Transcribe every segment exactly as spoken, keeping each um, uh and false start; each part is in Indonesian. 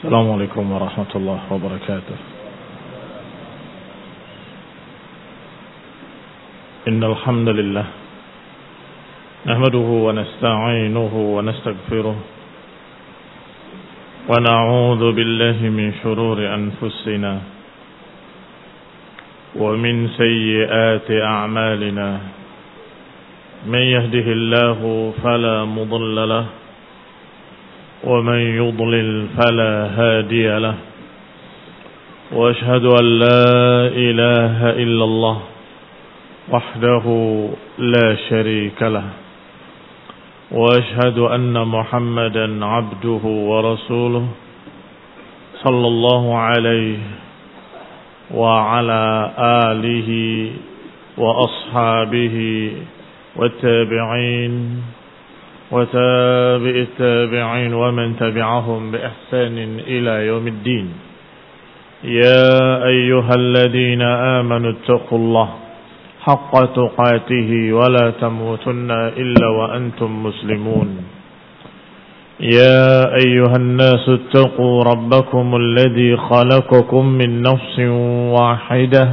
السلام عليكم ورحمة الله وبركاته. إن الحمد لله نحمده ونستعينه ونستغفره ونعوذ بالله من شرور أنفسنا ومن سيئات أعمالنا. من يهده الله فلا مضل له ومن يضلل فلا هادي له. وأشهد أن لا إله إلا الله وحده لا شريك له. وأشهد أن محمدا عبده ورسوله صلى الله عليه وعلى آله وأصحابه والتابعين وتابع التابعين ومن تبعهم بإحسان إلى يوم الدين. يا أيها الذين آمنوا اتقوا الله حق تقاته ولا تموتن إلا وأنتم مسلمون. يا أيها الناس اتقوا ربكم الذي خلقكم من نفس واحدة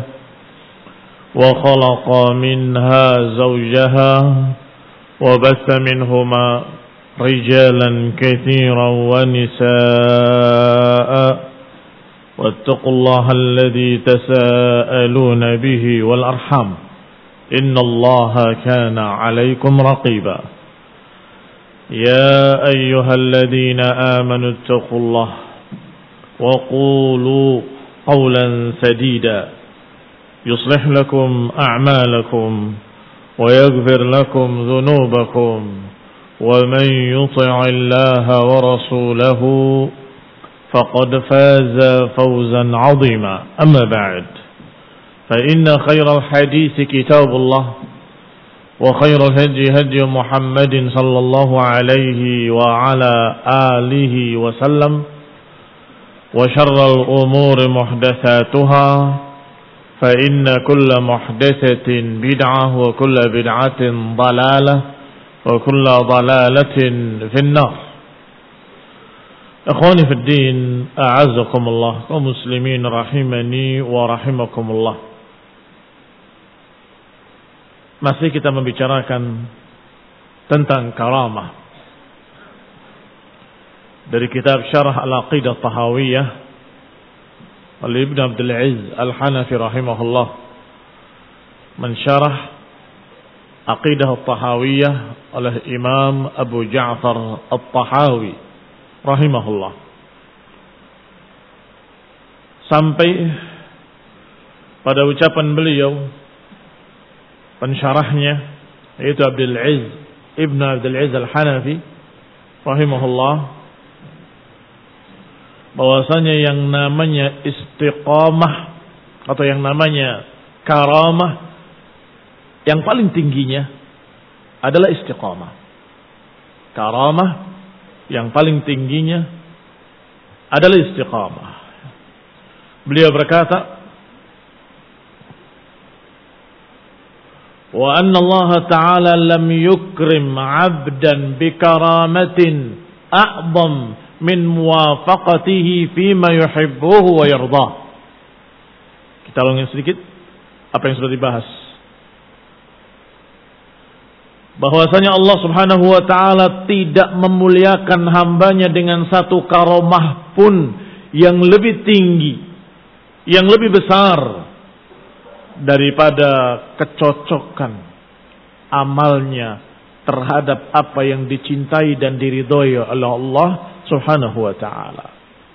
وخلق منها زوجها وبث منهما رجالا كثيرا ونساء واتقوا الله الذي تساءلون به والأرحام إن الله كان عليكم رقيبا. يا أيها الذين آمنوا اتقوا الله وقولوا قولا سديدا يصلح لكم أعمالكم ويغفر لكم ذنوبكم ومن يطع الله ورسوله فقد فاز فوزا عظيما. أما بعد فإن خير الحديث كتاب الله وخير الهدي هدي محمد صلى الله عليه وعلى آله وسلم وشر الأمور محدثاتها فإن كل محدثة بدعة وكل بدعة ضلالة وكل ضلالة في النار. Ikhwani fi din, a'azzakumullah, kaum muslimin rahimani wa rahimakumullah. Masih kita membicarakan tentang karamah dari kitab Syarah Al-Aqidah Tahawiyah oleh Ibn Abdul Aziz Al-Hanafi rahimahullah, mensyarah Aqidah Tahawiyah oleh Imam Abu Ja'far At-Tahawi rahimahullah, sampai pada ucapan beliau pensyarahnya yaitu Abdul Aziz Ibn Abdul Aziz Al-Hanafi rahimahullah, bahwasanya yang namanya istiqamah atau yang namanya karamah yang paling tingginya adalah istiqamah. Karamah yang paling tingginya adalah istiqamah. Beliau berkata, wa anna Allah Ta'ala lam yukrim 'abdan bi karamatin a'zam min muwafaqatihi fima yuhibbuhu wa yardah. Kita ulangi sedikit apa yang sudah dibahas. Bahwasanya Allah Subhanahu wa taala tidak memuliakan hambanya dengan satu karamah pun yang lebih tinggi, yang lebih besar daripada kecocokan amalnya terhadap apa yang dicintai dan diridhoi oleh Allah Subhanahu wa ta'ala.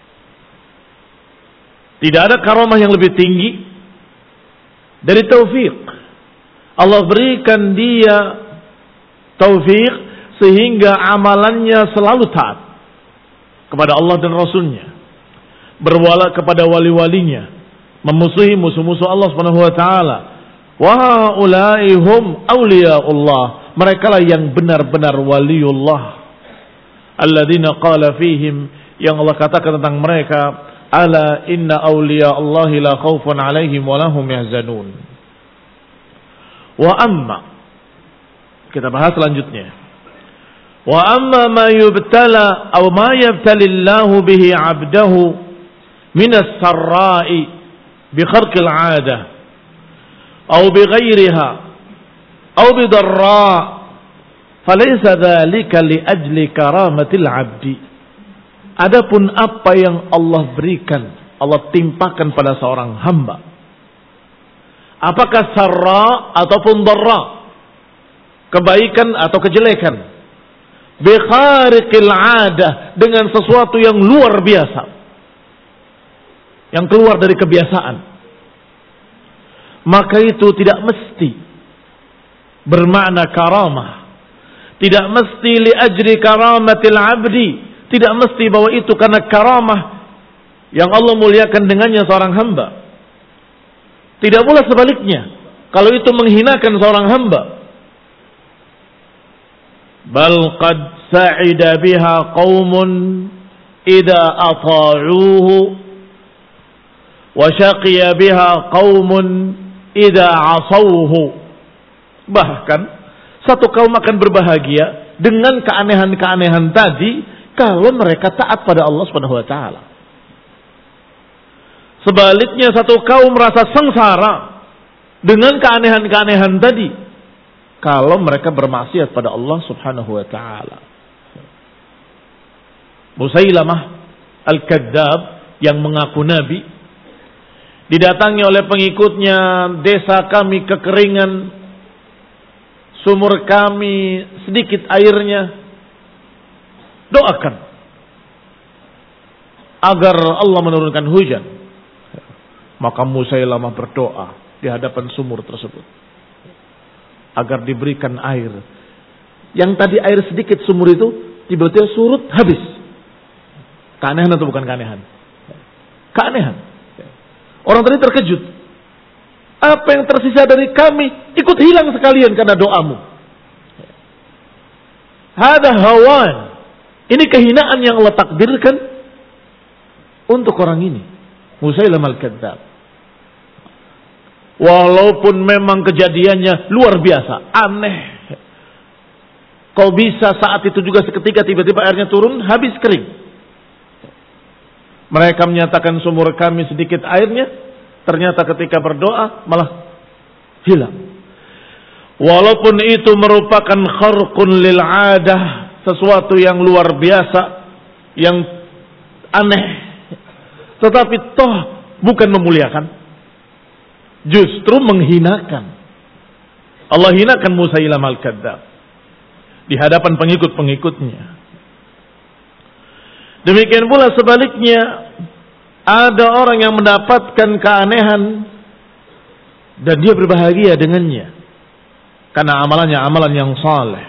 Tidak ada karamah yang lebih tinggi dari taufik. Allah berikan dia taufik sehingga amalannya selalu taat kepada Allah dan Rasulnya, berwala kepada wali-walinya, memusuhi musuh-musuh Allah Subhanahu wa ta'ala. Wa haula'i hum awliyaullah, mereka lah yang benar-benar waliullah. Alladzina qala fihim, yang Allah katakan tentang mereka, ala inna awliya Allahi la khawfun alaihim wa lahum yahzanun. Wa amma, kita bahas selanjutnya. Wa amma ma yubtala atau ma yabtalillahu bihi 'abdahu min as-sarra'i bi kharqil 'adah aw bi ghairiha aw bi darra' falaysa dzalika li ajli karamatil 'abdi. Adapun apa yang Allah berikan, Allah timpakan pada seorang hamba, apakah sarra ataupun darra, kebaikan atau kejelekan, bi khariqil 'adah, dengan sesuatu yang luar biasa, yang keluar dari kebiasaan, maka itu tidak mesti bermakna karamah, tidak mesti li ajri karamatil 'abdi, tidak mesti bahwa itu karena karamah yang Allah muliakan dengannya seorang hamba. Tidak pula sebaliknya, kalau itu menghinakan seorang hamba. Bal qad sa'ida biha qaumun idza ata'uhu wa syaqiya biha qaumun idza 'asawhu. Bahkan satu kaum akan berbahagia dengan keanehan-keanehan tadi kalau mereka taat pada Allah Subhanahu wa taala. Sebaliknya satu kaum merasa sengsara dengan keanehan-keanehan tadi kalau mereka bermaksiat pada Allah Subhanahu wa taala. Musailamah Al-Kadzdzab yang mengaku nabi didatangi oleh pengikutnya, desa kami kekeringan, sumur kami sedikit airnya, doakan agar Allah menurunkan hujan. Maka Musailamah berdoa di hadapan sumur tersebut agar diberikan air. Yang tadi air sedikit sumur itu tiba-tiba surut habis. Keanehan atau bukan keanehan? Keanehan. Orang tadi terkejut. Apa yang tersisa dari kami ikut hilang sekalian karena doamu. Hada hawan. Ini kehinaan yang Allah takdirkan untuk orang ini, Musailamah Al-Kadzdzab. Walaupun memang kejadiannya luar biasa, aneh. Kau bisa saat itu juga seketika tiba-tiba airnya turun, habis kering. Mereka menyatakan sumur kami sedikit airnya, ternyata ketika berdoa malah hilang. Walaupun itu merupakan kharqun lil 'adah, sesuatu yang luar biasa, yang aneh, tetapi toh bukan memuliakan, justru menghinakan. Allah hinakan Musailamah Al-Kadzdzab di hadapan pengikut-pengikutnya. Demikian pula sebaliknya, ada orang yang mendapatkan keanehan dan dia berbahagia dengannya karena amalannya amalan yang saleh.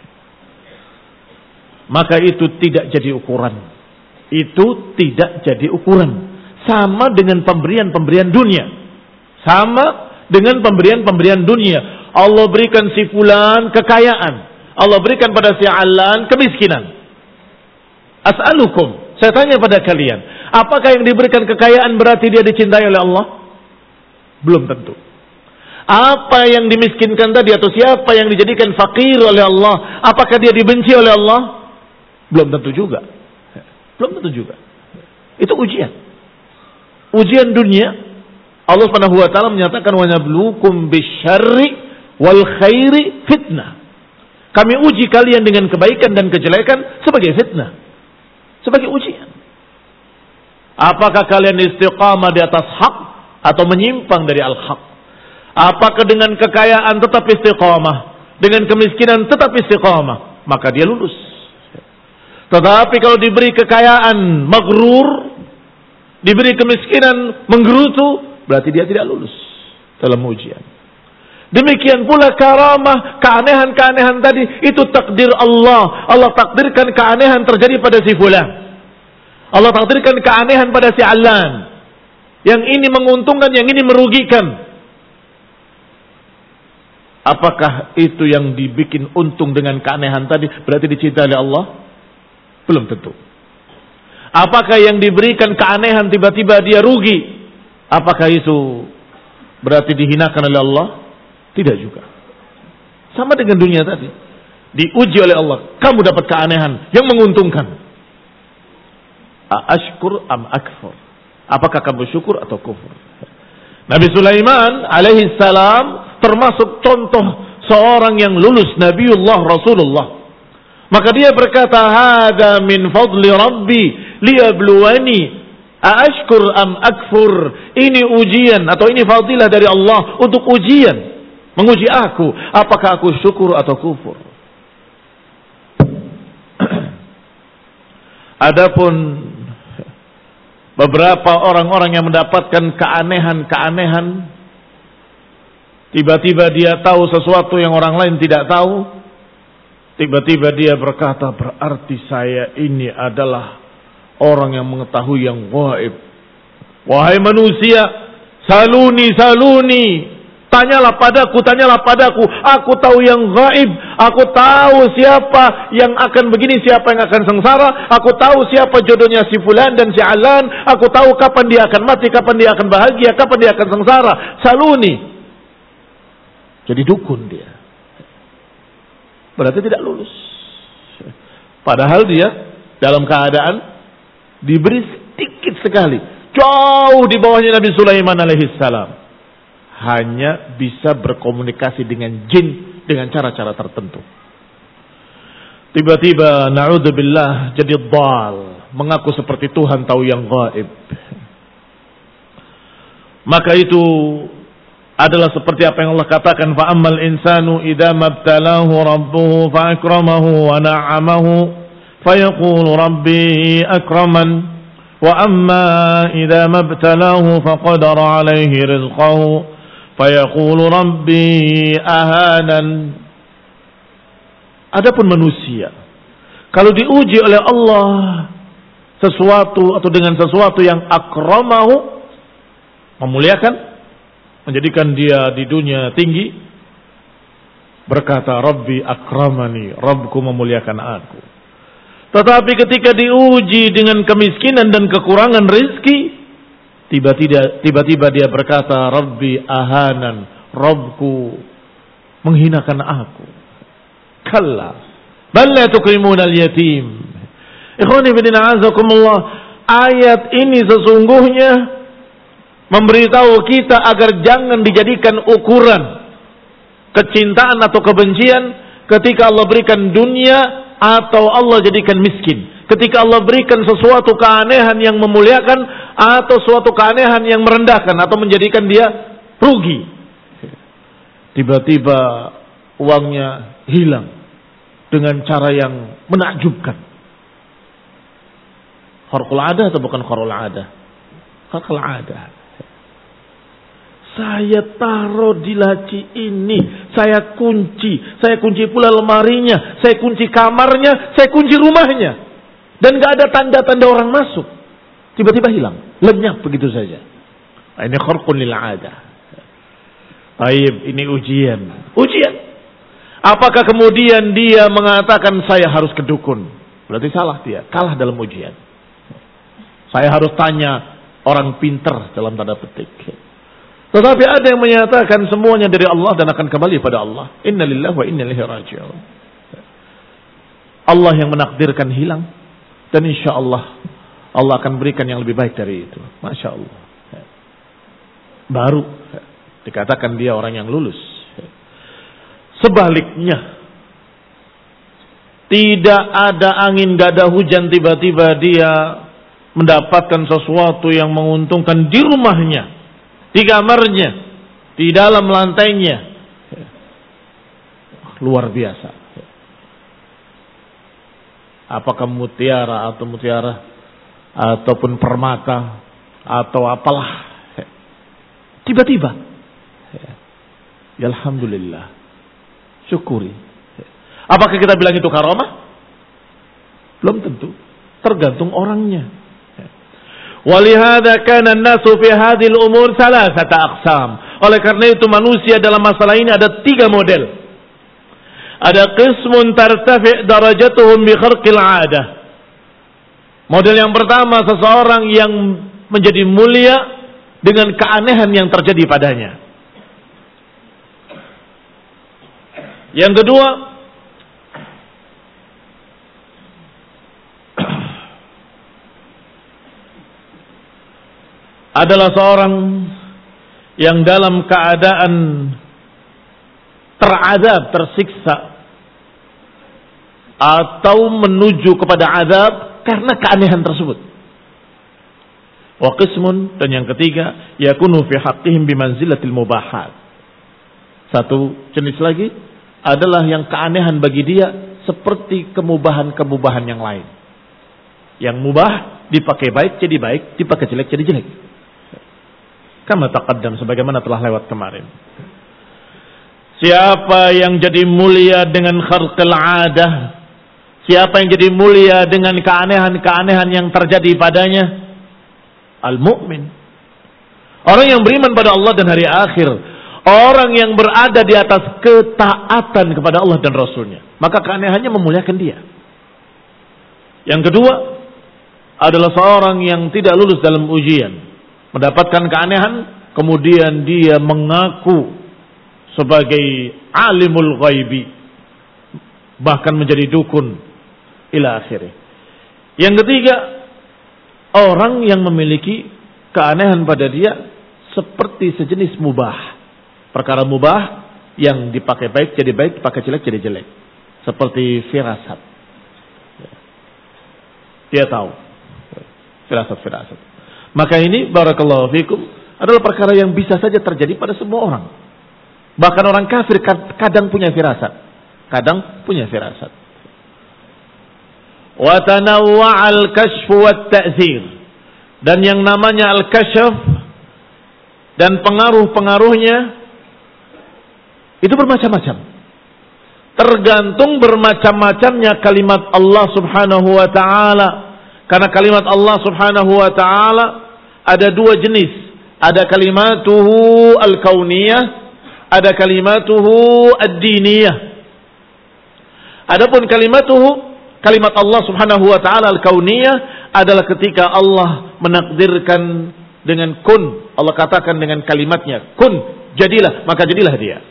Maka itu tidak jadi ukuran. Itu tidak jadi ukuran. Sama dengan pemberian-pemberian dunia. Sama dengan pemberian-pemberian dunia. Allah berikan si fulan kekayaan. Allah berikan pada si alan kemiskinan. As'alukum, saya tanya pada kalian, apakah yang diberikan kekayaan berarti dia dicintai oleh Allah? Belum tentu. Apa yang dimiskinkan tadi atau siapa yang dijadikan fakir oleh Allah, apakah dia dibenci oleh Allah? Belum tentu juga. Belum tentu juga. Itu ujian. Ujian dunia. Allah Subhanahu wa taala menyatakan wa nabluukum bisyarri wal khairi fitnah. Kami uji kalian dengan kebaikan dan kejelekan sebagai fitnah, sebagai ujian. Apakah kalian istiqamah di atas hak atau menyimpang dari al-haq? Apakah dengan kekayaan tetap istiqamah, dengan kemiskinan tetap istiqamah, maka dia lulus. Tetapi kalau diberi kekayaan maghrur, diberi kemiskinan menggerutu, berarti dia tidak lulus dalam ujian. Demikian pula karamah, keanehan-keanehan tadi, itu takdir Allah. Allah takdirkan keanehan terjadi pada si fulan. Allah takdirkan keanehan pada si alan. Yang ini menguntungkan, yang ini merugikan. Apakah itu yang dibikin untung dengan keanehan tadi berarti dicintai oleh Allah? Belum tentu. Apakah yang diberikan keanehan tiba-tiba dia rugi? Apakah itu berarti dihinakan oleh Allah? Tidak juga. Sama dengan dunia tadi. diuji oleh Allah, kamu dapat keanehan yang menguntungkan. Ashkur am akfur? Apakah kamu syukur atau kufur? Nabi Sulaiman alaihi salam termasuk contoh seorang yang lulus Nabiullah Rasulullah. Maka dia berkata, hada min fadli rabbi liyabluwani aashkur am akfur. Ini ujian atau ini fadilah dari Allah untuk ujian, menguji aku, apakah aku syukur atau kufur. Adapun beberapa orang-orang yang mendapatkan keanehan-keanehan, tiba-tiba dia tahu sesuatu yang orang lain tidak tahu, tiba-tiba dia berkata, berarti saya ini adalah orang yang mengetahui yang gaib. Wahai manusia, saluni, saluni. Tanyalah padaku, tanyalah padaku. Aku tahu yang gaib. Aku tahu siapa yang akan begini, siapa yang akan sengsara. Aku tahu siapa jodohnya si fulan dan si alan. Aku tahu kapan dia akan mati, kapan dia akan bahagia, kapan dia akan sengsara. Saluni. Jadi dukun dia. Berarti tidak lulus. Padahal dia dalam keadaan diberi sedikit sekali, jauh di bawahnya Nabi Sulaiman alaihi salam. Hanya bisa berkomunikasi dengan jin dengan cara-cara tertentu. Tiba-tiba na'udzubillah jadi dhal, mengaku seperti Tuhan tahu yang gaib. Maka itu adalah seperti apa yang Allah katakan, fa ammal insanu idza mabtalahu rabbuhu fa akramahu wa na'amahu fayaqulu rabbi akraman wa amma idza mabtalahu faqadara alaihi rizqahu fayaqulu rabbi ahanan. Adapun manusia, kalau diuji oleh Allah sesuatu atau dengan sesuatu yang akramahu, memuliakan, menjadikan dia di dunia tinggi, berkata Rabbi akramani, Rabbku memuliakan aku. Tetapi ketika diuji dengan kemiskinan dan kekurangan rezeki, tiba-tiba tiba-tiba dia berkata Rabbi ahanan, Rabbku menghinakan aku. Kalla bal la tukrimuna al-yatim. Ikhwani fillah azakumullah, ayat ini sesungguhnya memberitahu kita agar jangan dijadikan ukuran kecintaan atau kebencian ketika Allah berikan dunia atau Allah jadikan miskin. Ketika Allah berikan sesuatu keanehan yang memuliakan atau suatu keanehan yang merendahkan atau menjadikan dia rugi. Tiba-tiba uangnya hilang dengan cara yang menakjubkan. Kharqul adah atau bukan kharqul adah? Kharqul adah. Saya taruh di laci ini, saya kunci, saya kunci pula lemarinya, saya kunci kamarnya, saya kunci rumahnya, dan gak ada tanda-tanda orang masuk. Tiba-tiba hilang, lenyap begitu saja. Nah, ini kharqun lil adah. Baik, ini ujian, ujian. Apakah kemudian dia mengatakan saya harus ke dukun? Berarti salah dia, kalah dalam ujian. Saya harus tanya orang pintar dalam tanda petik. Tetapi ada yang menyatakan semuanya dari Allah dan akan kembali pada Allah. Inna lillahi wa inna ilaihi raji'un. Allah yang menakdirkan hilang, dan insya Allah Allah akan berikan yang lebih baik dari itu. Masya Allah. Baru dikatakan dia orang yang lulus. Sebaliknya, tidak ada angin, tidak ada hujan, tiba-tiba dia mendapatkan sesuatu yang menguntungkan di rumahnya, di kamarnya, di dalam lantainya. Luar biasa. Apakah mutiara atau mutiara ataupun permata atau apalah, tiba-tiba, ya alhamdulillah, syukuri. Apakah kita bilang itu karamah? Belum tentu, tergantung orangnya. Walihada kana an-nasu fi hadhihi al-umur thalathata aqsam. Oleh karena itu manusia dalam masalah ini ada tiga model. Ada qismun tartafi' darajatuhum bi kharqil 'adah. Model yang pertama, seseorang yang menjadi mulia dengan keanehan yang terjadi padanya. Yang kedua, adalah seorang yang dalam keadaan teradab, tersiksa, atau menuju kepada azab karena keanehan tersebut. Wa qismun, dan yang ketiga, yakunu fi haqqihim bimanzilatil mubahat. Satu jenis lagi adalah yang keanehan bagi dia seperti kemubahan-kemubahan yang lain. Yang mubah dipakai baik jadi baik, dipakai jelek jadi jelek. Kama taqaddam, sebagaimana telah lewat kemarin. Siapa yang jadi mulia dengan kharqil adah, siapa yang jadi mulia dengan keanehan-keanehan yang terjadi padanya? Al-mu'min. Orang yang beriman pada Allah dan hari akhir. Orang yang berada di atas ketaatan kepada Allah dan Rasulnya. Maka keanehannya memuliakan dia. Yang kedua adalah seorang yang tidak lulus dalam ujian. Mendapatkan keanehan, kemudian dia mengaku sebagai alimul ghaibi. Bahkan menjadi dukun. Ila akhirnya. Yang ketiga, orang yang memiliki keanehan pada dia seperti sejenis mubah. Perkara mubah yang dipakai baik jadi baik, dipakai jelek jadi jelek. Seperti firasat. Dia tahu. Firasat-firasat. Maka ini barakallahu fikum adalah perkara yang bisa saja terjadi pada semua orang. Bahkan orang kafir kadang punya firasat. Kadang punya firasat. Wa tanawwa'al kashfu wat ta'zir. Dan yang namanya al-kashf dan pengaruh-pengaruhnya itu bermacam-macam. Tergantung bermacam-macamnya kalimat Allah Subhanahu wa taala. Karena kalimat Allah Subhanahu wa taala ada dua jenis. Ada kalimatuhu al-kauniyah, ada kalimatuhu ad-diniyah. Adapun kalimatuhu, kalimat Allah Subhanahu wa taala al-kauniyah adalah ketika Allah menakdirkan dengan kun. Allah katakan dengan kalimatnya, kun, jadilah, maka jadilah dia.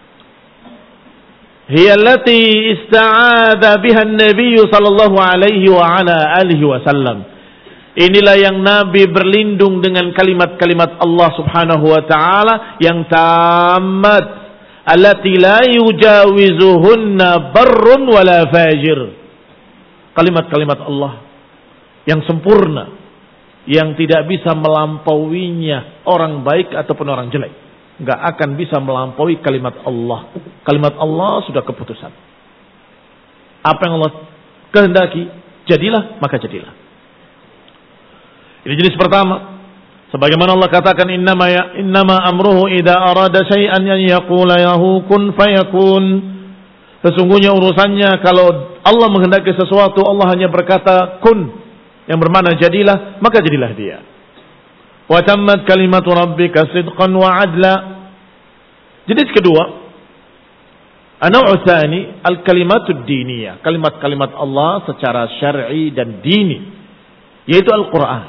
Hiya allati ista'adha biha an-nabiy sallallahu alaihi wa ala alihi wasallam. Inilah yang Nabi berlindung dengan kalimat-kalimat Allah Subhanahu wa taala yang tamat, allati la yujawizuhunna barrun wala fajir. Kalimat-kalimat Allah yang sempurna, yang tidak bisa melampauinya orang baik ataupun orang jelek. Enggak akan bisa melampaui kalimat Allah. Kalimat Allah sudah keputusan. Apa yang Allah kehendaki, jadilah, maka jadilah. Ini jenis pertama. Sebagaimana Allah katakan, innama ya innama amruhu idza arada syai'an an yaqula lahu kun fayakun. Sesungguhnya urusannya kalau Allah menghendaki sesuatu, Allah hanya berkata kun, yang bermakna jadilah, maka jadilah dia. Wa tammat kalimatu rabbika sidqan wa adla. Jenis kedua, an-naw'u tsani al-kalimatud diniyah, kalimat-kalimat Allah secara syar'i dan dini, yaitu Al-Qur'an.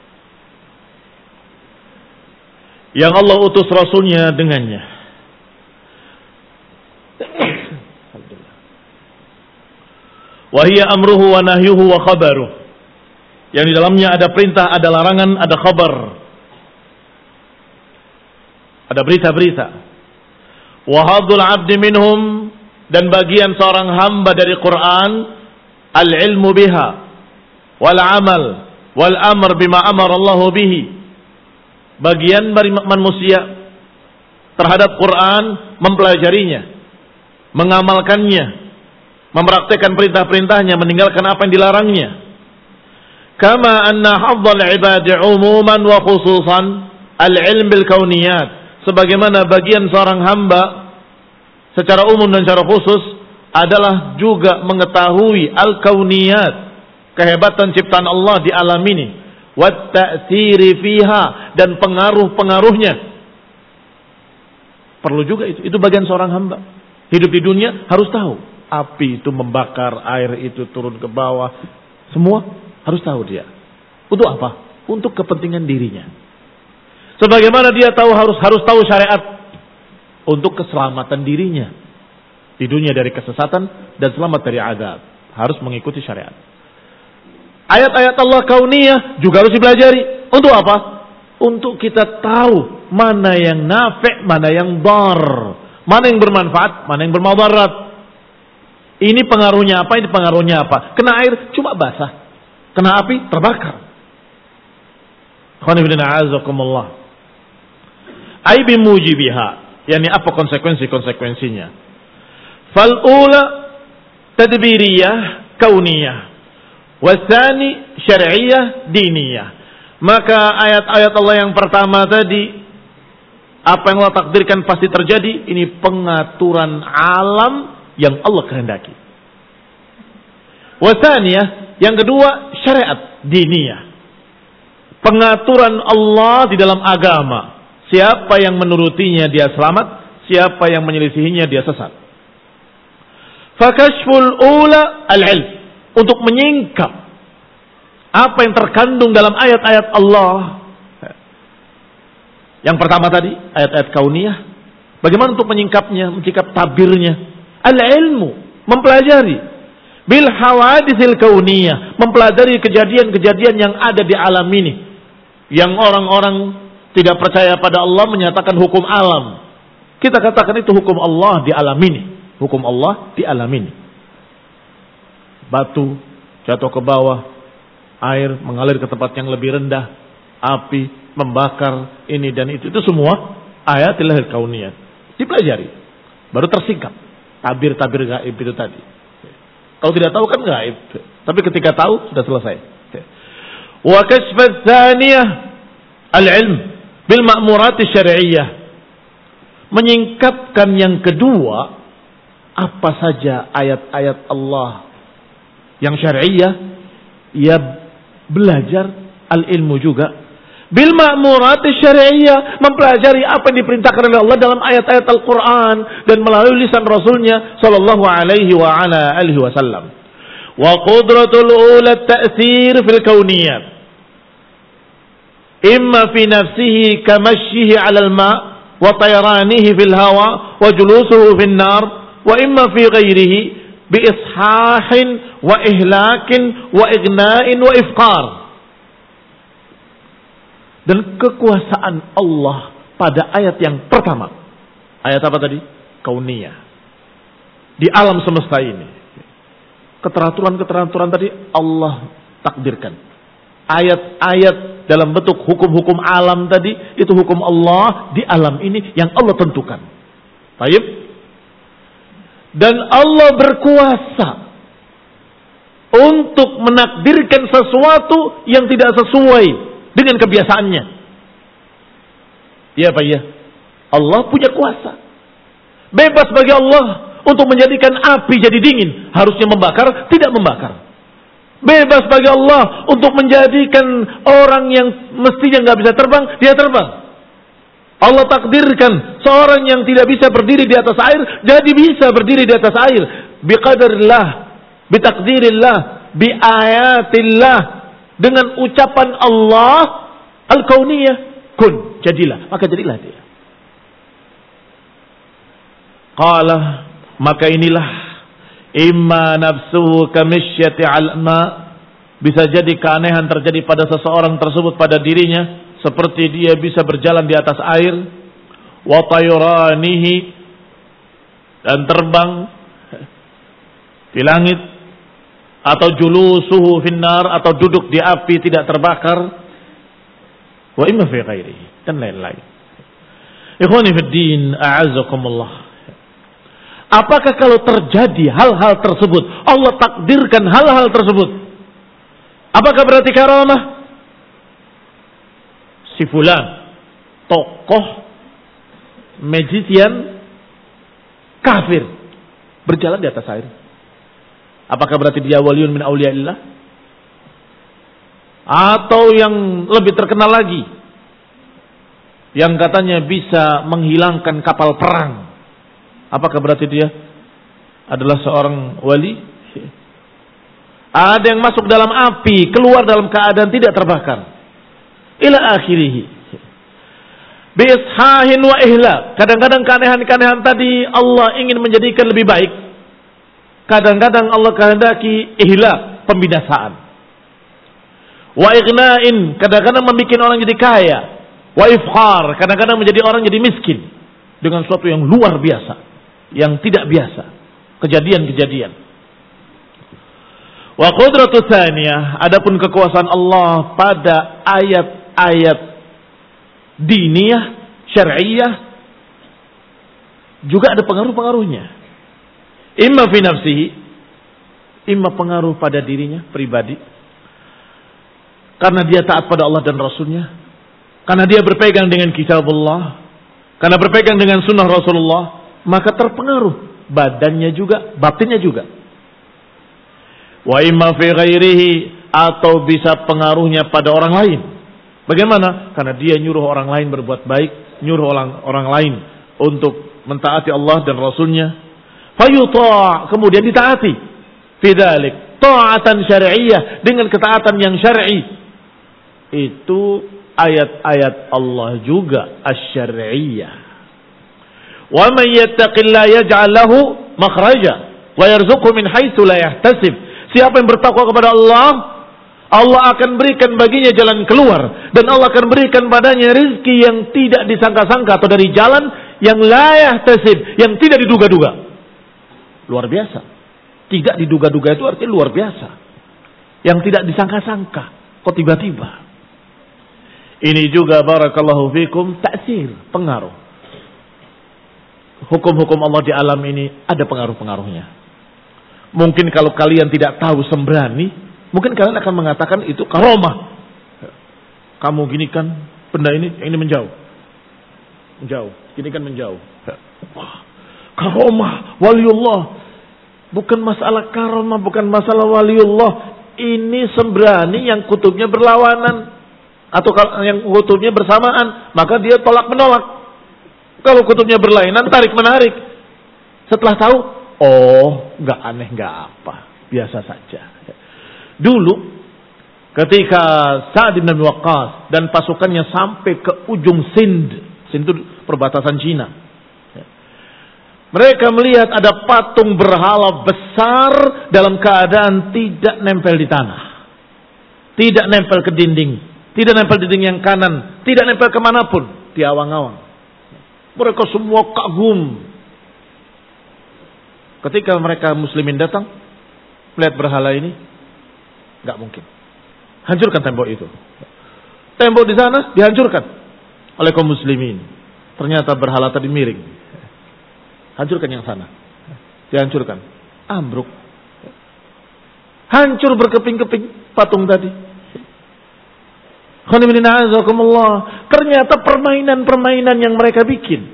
Yang Allah utus Rasulnya dengannya. Wa hiya amruhu wa nahyuhu wa khabaruh. Yang di dalamnya ada perintah, ada larangan, ada khabar. Ada berita-berita. Wa hadul 'abdi minhum, dan bagian seorang hamba dari Quran, al-ilmu biha wal 'amal wal amr bima amara Allah bihi. Bagian manusia terhadap Quran, mempelajarinya, mengamalkannya, mempraktikkan perintah-perintahnya, meninggalkan apa yang dilarangnya. Kama anna hafdzal ibadi umuman wa khususan al-ilm bil kauniyat. Sebagaimana bagian seorang hamba secara umum dan secara khusus adalah juga mengetahui al-kauniyat, kehebatan ciptaan Allah di alam ini, wat ta'thiri fiha, dan pengaruh-pengaruhnya. Perlu juga itu. Itu bagian seorang hamba. Hidup di dunia harus tahu. Api itu membakar, air itu turun ke bawah. Semua harus tahu dia. Untuk apa? Untuk kepentingan dirinya. Sebagaimana dia tahu harus harus tahu syariat untuk keselamatan dirinya di dunia dari kesesatan dan selamat dari azab. Harus mengikuti syariat. Ayat-ayat Allah kauniyah juga harus dipelajari. Untuk apa? untuk kita tahu mana yang nafi', mana yang dar, mana yang bermanfaat, mana yang bermadarat. Ini pengaruhnya apa, ini pengaruhnya apa. Kena air cuma basah, kena api terbakar. Khonifuddina'azakumullah. Ai bimujibiha, yani apa konsekuensi-konsekuensinya. Fal'ula tadbiriyah kauniyah, wasani syar'iyah diniyah. Maka ayat-ayat Allah yang pertama tadi, apa yang Allah takdirkan pasti terjadi, ini pengaturan alam yang Allah kehendaki. Wasaniyah, yang kedua syariat diniyah, pengaturan Allah di dalam agama. Siapa yang menurutinya dia selamat, siapa yang menyelisihinya dia sesat. Fakashful ula al-ilm, untuk menyingkap apa yang terkandung dalam ayat-ayat Allah. Yang pertama tadi ayat-ayat kauniyah, bagaimana untuk menyingkapnya, menyingkap tabirnya. Al-ilmu, mempelajari. Bil hawaditsil kauniyah, mempelajari kejadian-kejadian yang ada di alam ini, yang orang-orang tidak percaya pada Allah menyatakan hukum alam. Kita katakan itu hukum Allah di alam ini. Hukum Allah di alam ini. Batu jatuh ke bawah, air mengalir ke tempat yang lebih rendah, api membakar ini dan itu. Itu semua ayatil kauniyah. Dipelajari, baru tersingkap tabir-tabir gaib itu tadi. Kalau tidak tahu kan gaib, tapi ketika tahu sudah selesai. Wa kashfat tsaniyah al-ilm bil ma'murat syar'iyyah, menyingkapkan yang kedua, apa saja ayat-ayat Allah yang syar'iyah, ia belajar al-ilmu juga bil ma'murat syar'iyyah, mempelajari apa yang diperintahkan oleh Allah dalam ayat-ayat Al-Quran dan melalui lisan Rasulnya sallallahu alaihi wa ala alihi wasallam. Wa qudratul ula at-ta'thir fil kauniyat, imma fi nafsihi kamashyihi 'ala al-ma' wa tayranihi fil hawa wa julusuhu fin nar, wa imma fi ghairihi bi ishahin wa ihlakin wa ighna'in wa ifqar. Dan kekuasaan Allah pada ayat yang pertama. Ayat apa tadi? Kauniyah. Di alam semesta ini. Keteraturan-keteraturan tadi Allah takdirkan. Ayat-ayat dalam bentuk hukum-hukum alam tadi, itu hukum Allah di alam ini yang Allah tentukan. Baik. Dan Allah berkuasa untuk menakdirkan sesuatu yang tidak sesuai dengan kebiasaannya. Ya Pak ya, Allah punya kuasa. Bebas bagi Allah untuk menjadikan api jadi dingin, harusnya membakar, tidak membakar. Bebas bagi Allah untuk menjadikan orang yang mestinya nggak bisa terbang, dia terbang. Allah takdirkan seorang yang tidak bisa berdiri di atas air, jadi bisa berdiri di atas air. Biqadarillah, bitakdirillah, biayatillah, dengan ucapan Allah al-kauniyah, kun, jadilah, maka jadilah dia. Qala, maka inilah imma nafsuhu kamisyyati al-ma, bisa jadi keanehan terjadi pada seseorang tersebut pada dirinya, seperti dia bisa berjalan di atas air, wa tayranihi, dan terbang di langit, atau julusuhu finnar, atau duduk di api tidak terbakar, wa imma fi ghairihi, dan lain-lain. Ikhwani fid din, a'azzakumullah. Apakah kalau terjadi hal-hal tersebut, Allah takdirkan hal-hal tersebut, apakah berarti karamah? Si fulan, tokoh, magician, kafir, berjalan di atas air, apakah berarti dia waliun min awliyaillah? Atau yang lebih terkenal lagi, yang katanya bisa menghilangkan kapal perang, apakah berarti dia adalah seorang wali? Ada yang masuk dalam api, keluar dalam keadaan tidak terbakar. Ila akhirih. Biishahin wa ihla. Kadang-kadang keanehan-keanehan tadi Allah ingin menjadikan lebih baik. Kadang-kadang Allah kehendaki ihla, pembinasaan. Wa ighna'in, kadang-kadang membuat orang jadi kaya. Wa ifkhar, kadang-kadang menjadi orang jadi miskin dengan sesuatu yang luar biasa, yang tidak biasa, kejadian-kejadian. Wa qudratu tsaniyah, adapun kekuasaan Allah pada ayat-ayat diniyah, syar'iyyah juga ada pengaruh-pengaruhnya. Imma fi nafsihi, imma pengaruh pada dirinya pribadi, karena dia taat pada Allah dan Rasulnya, karena dia berpegang dengan kitabullah, karena berpegang dengan sunnah Rasulullah, maka terpengaruh badannya juga, batinnya juga. Wa imma fi ghairihi, atau bisa pengaruhnya pada orang lain. Bagaimana? Karena dia nyuruh orang lain berbuat baik, nyuruh orang orang lain untuk mentaati Allah dan Rasulnya. Fayuta', kemudian ditaati. Fidzalik ta'atan syar'iyyah, dengan ketaatan yang syar'i. Itu ayat-ayat Allah juga asy-syar'iyyah. Wa man yattaqillaha yaj'al lahu makhraja wa yarzuqhu min haitsu la yahtasib. Siapa yang bertakwa kepada Allah, Allah akan berikan baginya jalan keluar, dan Allah akan berikan padanya rezeki yang tidak disangka-sangka, atau dari jalan yang la yahtasib, yang tidak diduga-duga. Luar biasa. Tidak diduga-duga itu artinya luar biasa. Yang tidak disangka-sangka, kok tiba-tiba. Ini juga barakallahu fikum ta'sir, pengaruh. Hukum-hukum Allah di alam ini ada pengaruh-pengaruhnya. Mungkin kalau kalian tidak tahu sembrani, mungkin kalian akan mengatakan itu karomah. Kamu gini kan, benda ini, ini menjauh. Menjauh, gini kan menjauh. Karomah, waliullah. Bukan masalah karomah, bukan masalah waliullah. Ini sembrani yang kutubnya berlawanan, atau yang kutubnya bersamaan, maka dia tolak menolak. Kalau kutubnya berlainan, tarik menarik. Setelah tahu, oh, nggak aneh, nggak apa, biasa saja. Dulu, ketika Sa'd bin Abi Waqqas dan pasukannya sampai ke ujung Sind, Sind itu perbatasan Cina. Mereka melihat ada patung berhala besar dalam keadaan tidak nempel di tanah, tidak nempel ke dinding, tidak nempel di dinding yang kanan, tidak nempel kemanapun, di awang-awang. Mereka semua kagum. Ketika mereka muslimin datang melihat berhala ini, nggak mungkin, hancurkan tembok itu. Tembok di sana dihancurkan oleh kaum muslimin. Ternyata berhala tadi miring. Hancurkan yang sana, dihancurkan, ambruk, hancur berkeping-keping patung tadi. Ternyata permainan-permainan yang mereka bikin,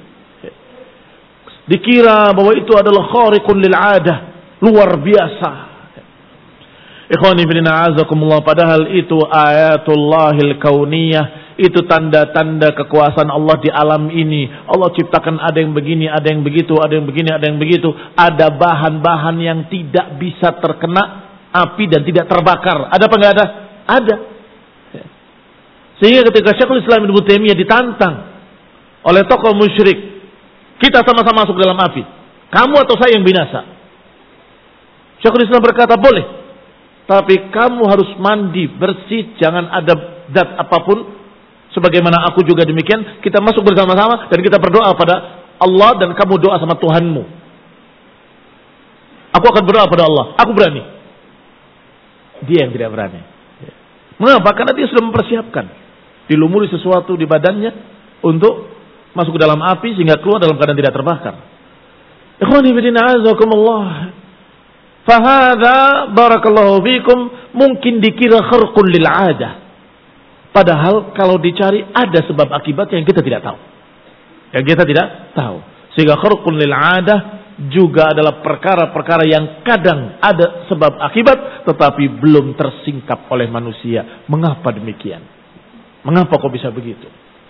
dikira bahwa itu adalah khariqun lil adah, luar biasa. Ikhwani fillah azakumullah, padahal itu ayatullahil kauniyah, itu tanda-tanda kekuasaan Allah di alam ini. Allah ciptakan ada yang begini, ada yang begitu, ada yang begini, ada yang begitu. Ada bahan-bahan yang tidak bisa terkena api dan tidak terbakar. Ada apa enggak ada? Ada. Sehingga ketika Syekhul Islam Ibnu Taimiyah ditantang oleh tokoh musyrik, kita sama-sama masuk dalam api, kamu atau saya yang binasa. Syekhul Islam berkata, boleh, tapi kamu harus mandi bersih, jangan ada zat apapun. Sebagaimana aku juga demikian, kita masuk bersama-sama dan kita berdoa pada Allah, dan kamu doa sama Tuhanmu. Aku akan berdoa pada Allah, aku berani. Dia yang tidak berani. Mengapa? Karena dia sudah mempersiapkan, dilumuri sesuatu di badannya untuk masuk ke dalam api sehingga keluar dalam keadaan tidak terbakar. Ikhwani fillah azakumullah. Fahadha barakallahu fikum mungkin dikira kharqun lil 'adah. Padahal kalau dicari ada sebab akibat yang kita tidak tahu. Yang kita tidak tahu. Sehingga kharqun lil 'adah juga adalah perkara-perkara yang kadang ada sebab akibat tetapi belum tersingkap oleh manusia. Mengapa demikian? Mengapa kok bisa begitu?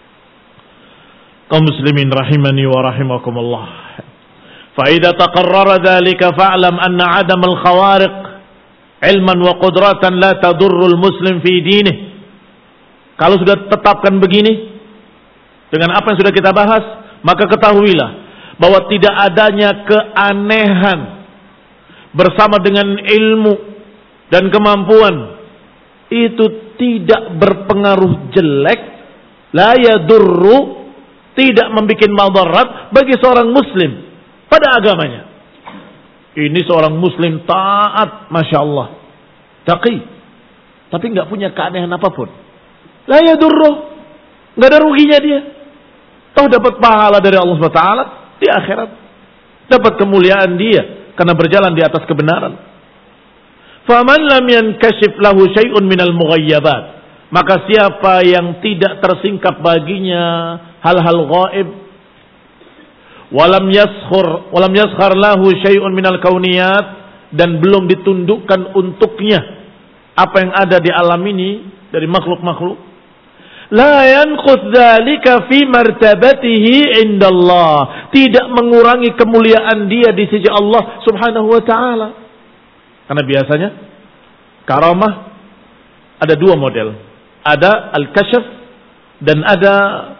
Kaum muslimin rahimani wa rahimakumullah. Fa idza taqarrara dzalika fa'lam anna 'adam al-khawariq 'ilman wa qudratan la tadurru al-muslim fi dinihi. Kalau sudah tetapkan begini dengan apa yang sudah kita bahas, maka ketahuilah bahwa tidak adanya keanehan bersama dengan ilmu dan kemampuan itu tidak berpengaruh jelek la yadurru, tidak membuat madarat bagi seorang muslim pada agamanya. Ini seorang muslim taat, masya Allah, taqi, tapi nggak punya keanehan apapun. La yadurru, nggak ada ruginya dia. Tahu dapat pahala dari Allah subhanahu wa taala di akhirat, dapat kemuliaan dia karena berjalan di atas kebenaran. Faman lam yankashif lahu syai'un minal mughayyabat, maka siapa yang tidak tersingkap baginya hal-hal gaib, walam yaskhur walam yaskhar lahu syai'un minal kauniyat, dan belum ditundukkan untuknya apa yang ada di alam ini dari makhluk-makhluk, la yanqus dzalika fi martabatihi indallah, tidak mengurangi kemuliaan dia di sisi Allah Subhanahu wa taala. Karena biasanya karamah ada dua model, ada al-kasyaf dan ada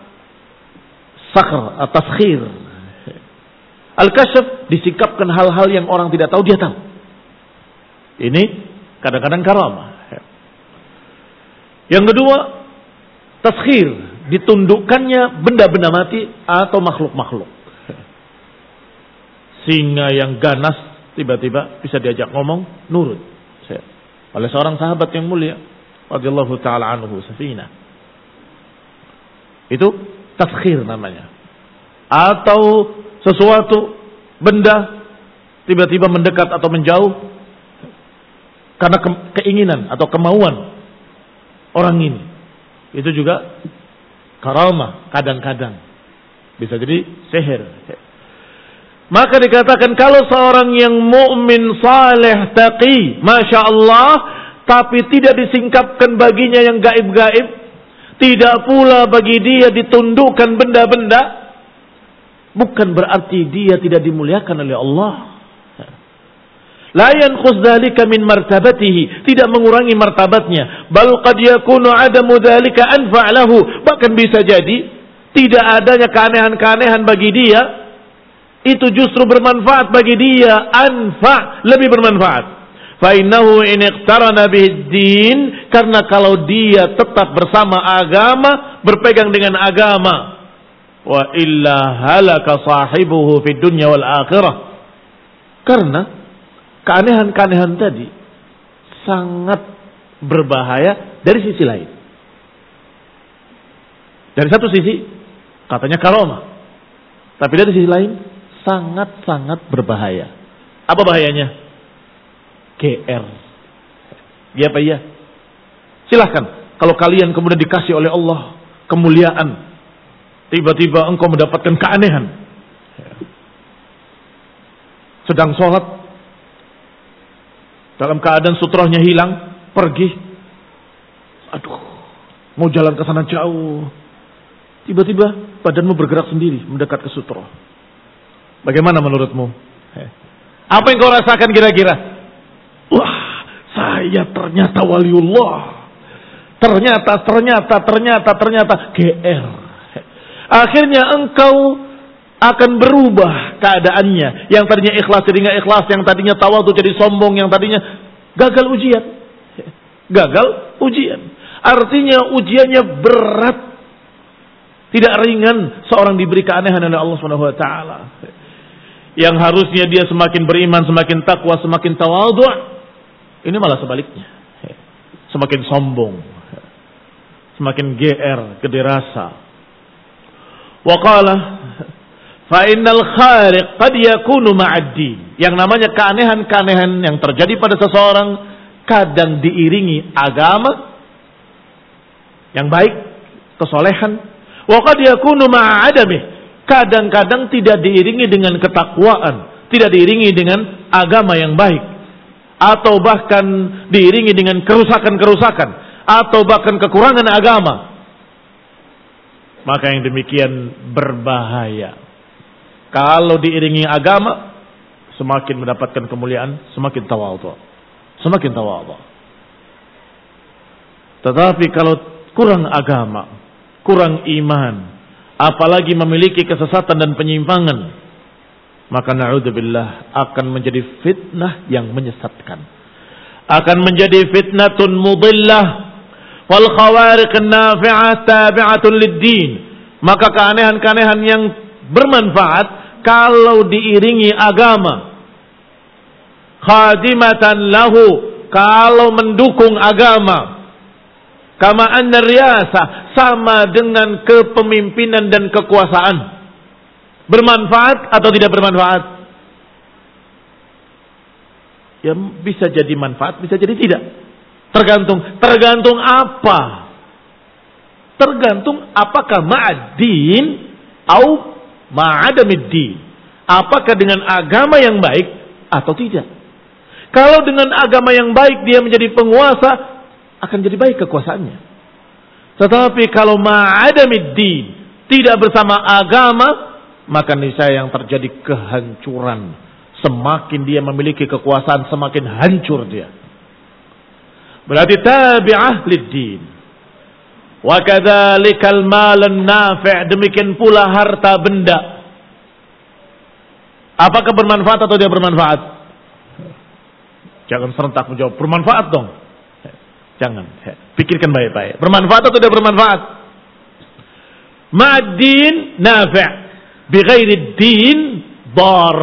sakhr atau taskhir. Al-kasyaf disikapkan hal-hal yang orang tidak tahu, dia tahu. Ini kadang-kadang karamah. Yang kedua, taskhir, ditundukkannya benda-benda mati atau makhluk-makhluk. Singa yang ganas tiba-tiba bisa diajak ngomong, nurut oleh seorang sahabat yang mulia radhiyallahu taala anhu, Safina. Itu taskhir namanya. Atau sesuatu benda tiba-tiba mendekat atau menjauh karena ke keinginan atau kemauan orang ini. Itu juga karamah, kadang-kadang bisa jadi sihir. Maka dikatakan kalau seorang yang mukmin saleh taqi, masya Allah, tapi tidak disingkapkan baginya yang gaib-gaib, tidak pula bagi dia ditundukkan benda-benda, bukan berarti dia tidak dimuliakan oleh Allah. La yanqus dzalika min martabatihi, tidak mengurangi martabatnya. Bal qad yakunu adamu dzalika anfa' lahu, bahkan bisa jadi tidak adanya keanehan-keanehan bagi dia itu justru bermanfaat bagi dia, anfa', lebih bermanfaat. Fa innahu in iqtarana bid-din, karena kalau dia tetap bersama agama, berpegang dengan agama, wa illa halaka sahibuhu fid dunya wal akhirah. Karena keanehan-keanehan tadi sangat berbahaya dari sisi lain. Dari satu sisi katanya karamah, tapi dari sisi lain sangat-sangat berbahaya. Apa bahayanya? G R. Ya apa iya? Silahkan. Kalau kalian kemudian dikasih oleh Allah kemuliaan, tiba-tiba engkau mendapatkan keanehan. Sedang sholat, dalam keadaan sutrahnya hilang, pergi. Aduh, mau jalan ke sana jauh. Tiba-tiba badanmu bergerak sendiri mendekat ke sutrah. Bagaimana menurutmu? Apa yang kau rasakan kira-kira? Wah, saya ternyata waliullah. Ternyata, ternyata, ternyata, ternyata G R. Akhirnya engkau akan berubah keadaannya. Yang tadinya ikhlas jadi nggak ikhlas, yang tadinya tawadhu jadi sombong, yang tadinya gagal ujian. Gagal ujian. Artinya ujiannya berat. Tidak ringan seorang diberi keanehan oleh Allah Subhanahu wa taala. Yang harusnya dia semakin beriman, semakin takwa, semakin tawadhu, ini malah sebaliknya. Semakin sombong, semakin G R, gede rasa. Wa qala fa innal khariq qad yakunu ma'ad-din. Yang namanya keanehan-keanehan yang terjadi pada seseorang kadang diiringi agama yang baik, kesolehan. Wa qad yakunu ma'adamih. Kadang-kadang tidak diiringi dengan ketakwaan, tidak diiringi dengan agama yang baik, atau bahkan diiringi dengan kerusakan-kerusakan, atau bahkan kekurangan agama. Maka yang demikian berbahaya. Kalau diiringi agama, semakin mendapatkan kemuliaan, semakin tawadhu, semakin tawadhu. Tetapi kalau kurang agama, kurang iman, apalagi memiliki kesesatan dan penyimpangan, maka na'udzubillah akan menjadi fitnah yang menyesatkan, akan menjadi fitnatun mudillah. Wal khawariq an-nafi'ah tabi'atun lid-din. Maka keanehan-keanehan yang bermanfaat kalau diiringi agama, khadimatan lahu, kalau mendukung agama, kama anna riyasa, sama dengan kepemimpinan dan kekuasaan, bermanfaat atau tidak bermanfaat? Ya bisa jadi manfaat, bisa jadi tidak. Tergantung, tergantung apa? Tergantung apakah ma'ad-din atau ma'adamid-din. Apakah dengan agama yang baik atau tidak. Kalau dengan agama yang baik dia menjadi penguasa, akan jadi baik kekuasaannya. Tetapi kalau ma'adamid-din, tidak bersama agama, maka niscaya yang terjadi kehancuran. Semakin dia memiliki kekuasaan, semakin hancur dia. Berarti tabi'ah lid-din. Wa kadzalikal malun nafi', demikian pula harta benda. Apakah bermanfaat atau tidak bermanfaat? Jangan serentak menjawab bermanfaat dong. Jangan, pikirkan baik-baik. Bermanfaat atau tidak bermanfaat? Ma'ad-din nafi', bi ghairi din dar.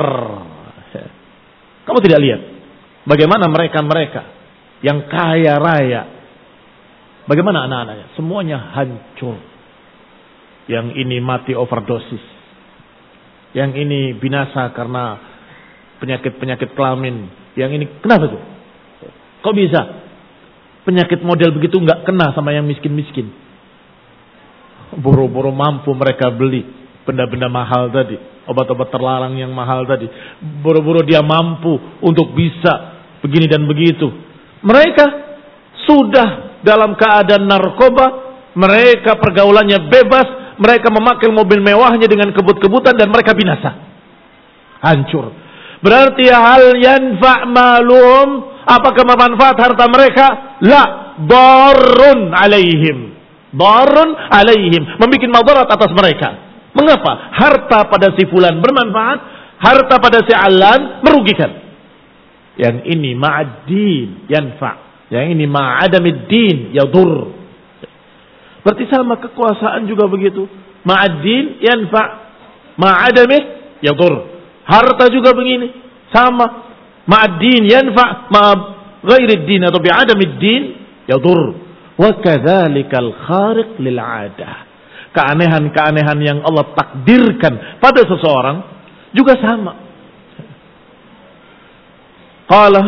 Kamu tidak lihat bagaimana mereka-mereka yang kaya raya, bagaimana anak-anaknya? Semuanya hancur. Yang ini mati overdosis. Yang ini binasa karena penyakit-penyakit kelamin. Yang ini, kenapa tuh? Kok bisa? Penyakit model begitu nggak kena sama yang miskin-miskin. Boro-boro mampu mereka beli benda-benda mahal tadi. Obat-obat terlarang yang mahal tadi. Boro-boro dia mampu untuk bisa begini dan begitu. Mereka sudah dalam keadaan narkoba, mereka pergaulannya bebas, mereka memakai mobil mewahnya dengan kebut-kebutan dan mereka binasa. Hancur. Berarti hal yanfa' malum, apakah bermanfaat harta mereka? La, darun alaihim. Darun alaihim, membikin madarat atas mereka. Mengapa? Harta pada si fulan bermanfaat, harta pada si alan merugikan. Yang ini ma'ad-din yanfa', yang ini ma'adamid-din yadur. Berarti sama kekuasaan juga begitu. Ma'ad-din yanfa', ma'adamih yadur. Harta juga begini, sama. Ma'ad-din yanfa', ma'ghairid-din atau bi'adamid-din yadur. Wa kadzalikal khariq lil 'adah. Keanehan-keanehan yang Allah takdirkan pada seseorang juga sama. Qala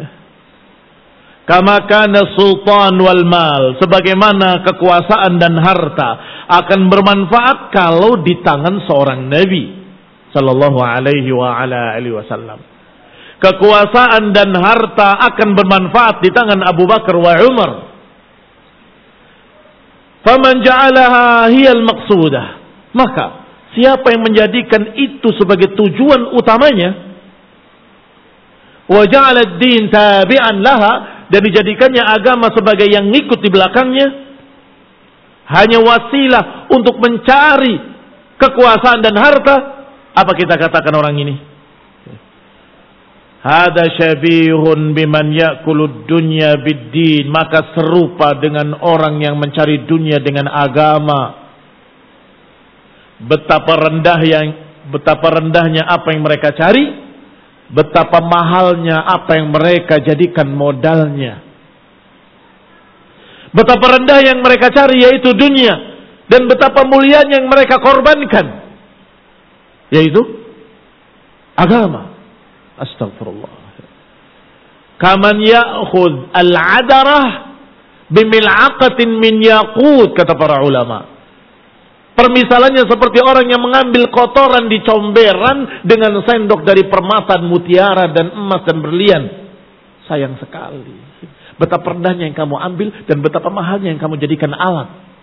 kama kana sultan wal mal, sebagaimana kekuasaan dan harta akan bermanfaat kalau di tangan seorang nabi sallallahu alaihi wa ala alihi wasallam. Kekuasaan dan harta akan bermanfaat di tangan Abu Bakar wa Umar. Faman ja'alaha hiyal maqsudah, maka siapa yang menjadikan itu sebagai tujuan utamanya, wa ja'ala ad-din tabi'an laha, dan dijadikannya agama sebagai yang ngikut di belakangnya, hanya wasilah untuk mencari kekuasaan dan harta, apa kita katakan orang ini? Hada syabihun biman ya'kulud dunya bid-din, maka serupa dengan orang yang mencari dunia dengan agama. Betapa rendah yang betapa rendahnya apa yang mereka cari, betapa mahalnya apa yang mereka jadikan modalnya. Betapa rendah yang mereka cari yaitu dunia, dan betapa mulianya yang mereka korbankan yaitu agama. Astagfirullah. Kaman ya'khudh al-'adarah bimil'aqatin min yaqut, kata para ulama. Permisalannya seperti orang yang mengambil kotoran di comberan dengan sendok dari permata, mutiara dan emas dan berlian. Sayang sekali. Betapa rendahnya yang kamu ambil dan betapa mahalnya yang kamu jadikan alat.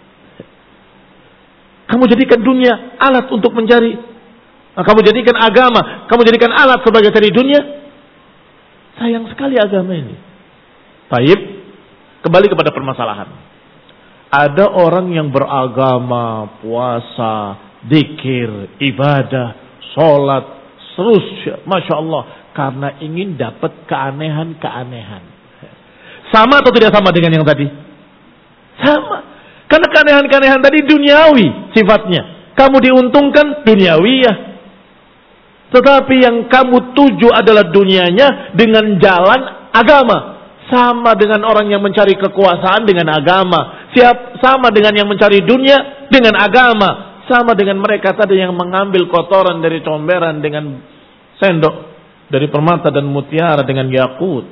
Kamu jadikan dunia alat untuk mencari. Kamu jadikan agama, kamu jadikan alat sebagai cari dunia. Sayang sekali agama ini. Baik, kembali kepada permasalahan. Ada orang yang beragama, puasa, zikir, ibadah, sholat, terus, masya Allah, karena ingin dapat keanehan-keanehan. Sama atau tidak sama dengan yang tadi? Sama. Karena keanehan-keanehan tadi duniawi sifatnya. Kamu diuntungkan duniawiyah. Tetapi yang kamu tuju adalah dunianya dengan jalan agama. Sama dengan orang yang mencari kekuasaan dengan agama. Siap, sama dengan yang mencari dunia dengan agama. Sama dengan mereka tadi yang mengambil kotoran dari comberan dengan sendok. Dari permata dan mutiara dengan yakut.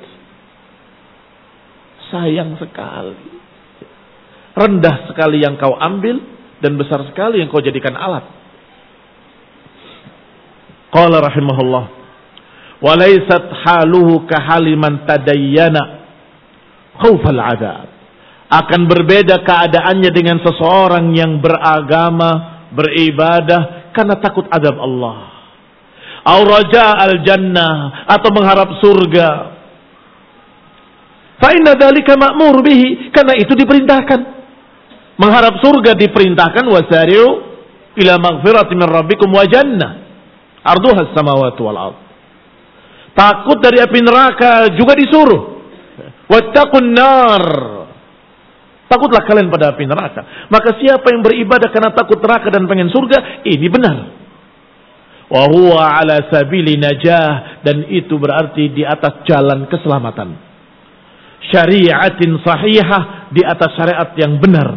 Sayang sekali. Rendah sekali yang kau ambil dan besar sekali yang kau jadikan alat. Qala rahimahullah. Walaysat haluhu kahali man tadayyana khaufal adab. Akan berbeda keadaannya dengan seseorang yang beragama, beribadah karena takut azab Allah. Au raja al-jannah, atau mengharap surga. Fa inna dzalika ma'mur bihi, karena itu diperintahkan. Mengharap surga diperintahkan, wasari'u ila maghfiratin min rabbikum wa jannah arduha as-samawati wal ardh. Takut dari api neraka juga disuruh. Wattaqun nar. Takutlah kalian pada api neraka. Maka siapa yang beribadah karena takut neraka dan pengen surga, ini benar. Wa huwa ala sabili najah, dan itu berarti di atas jalan keselamatan. Syariatin sahihah, di atas syariat yang benar.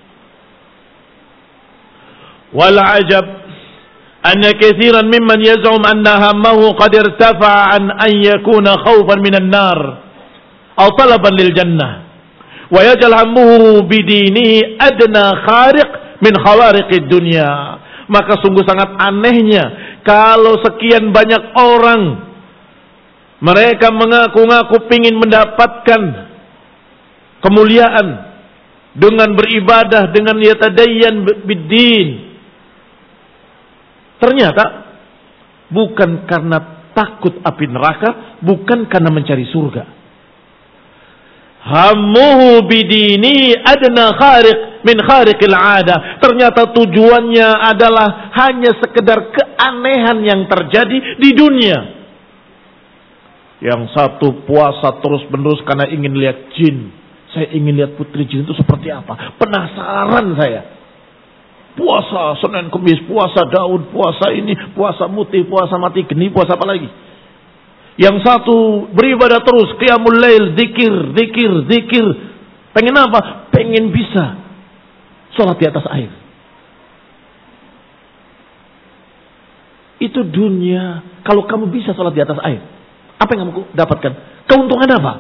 Wal ajab anna katsiran mimman yaz'um anna hammahu qad irtafa'a an an yakuna khawfan minan nar aw talaban lil jannah wa yaj'al hammuhu bidinihi adna khariq min khawariqid dunya. Maka sungguh sangat anehnya kalau sekian banyak orang mereka mengaku-ngaku ingin mendapatkan kemuliaan dengan beribadah, dengan yatadayyan bid-din. Ternyata bukan karena takut api neraka, bukan karena mencari surga. Hammuhu bidini adna khariq min khariqil ada. Ternyata tujuannya adalah hanya sekedar keanehan yang terjadi di dunia. Yang satu puasa terus-menerus karena ingin lihat jin. Saya ingin lihat putri jin itu seperti apa. Penasaran saya. Puasa Senin Kemis, puasa Daud, puasa ini, puasa Muti, puasa Mati Geni, puasa apa lagi? Yang satu beribadah terus, qiyamul lail, zikir, zikir, zikir. Pengen apa? Pengen bisa sholat di atas air. Itu dunia. Kalau kamu bisa sholat di atas air, apa yang kamu dapatkan? Keuntungan apa?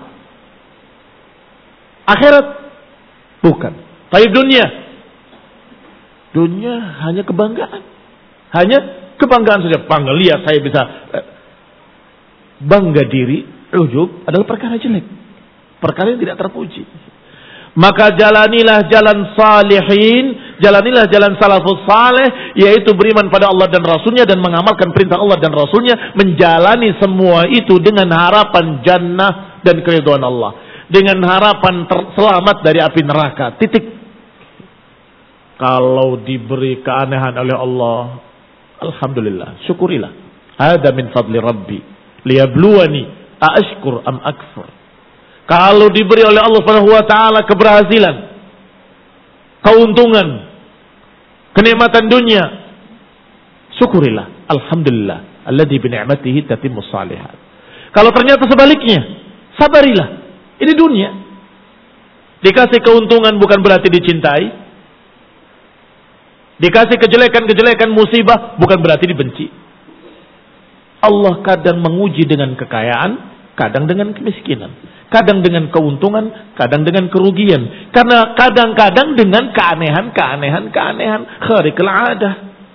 Akhirat? Bukan. Tapi dunia. Dunia hanya kebanggaan. Hanya kebanggaan saja. Bangga, lihat saya bisa. Bangga diri, ujub adalah perkara jelek. Perkara yang tidak terpuji. Maka jalanilah jalan salihin. Jalanilah jalan salafus saleh. Yaitu beriman pada Allah dan Rasulnya. Dan mengamalkan perintah Allah dan Rasulnya. Menjalani semua itu dengan harapan jannah dan keridhaan Allah. Dengan harapan selamat dari api neraka. Titik. Kalau diberi keanehan oleh Allah, alhamdulillah, syukurilah. Hada min fadli Rabbi, liyabluwani aashkur am akfur. Kalau diberi oleh Allah Subhanahu wa taala keberhasilan, keuntungan, kenikmatan dunia, syukurilah. Alhamdulillah, alladzi bi ni'matihi tatimmus shalihat. Kalau ternyata sebaliknya, sabarilah. Ini dunia. Dikasih keuntungan bukan berarti dicintai. Dikasih kejelekan-kejelekan musibah bukan berarti dibenci. Allah kadang menguji dengan kekayaan, kadang dengan kemiskinan. Kadang dengan keuntungan, kadang dengan kerugian. Karena kadang-kadang dengan keanehan-keanehan, keanehan khariqil adah.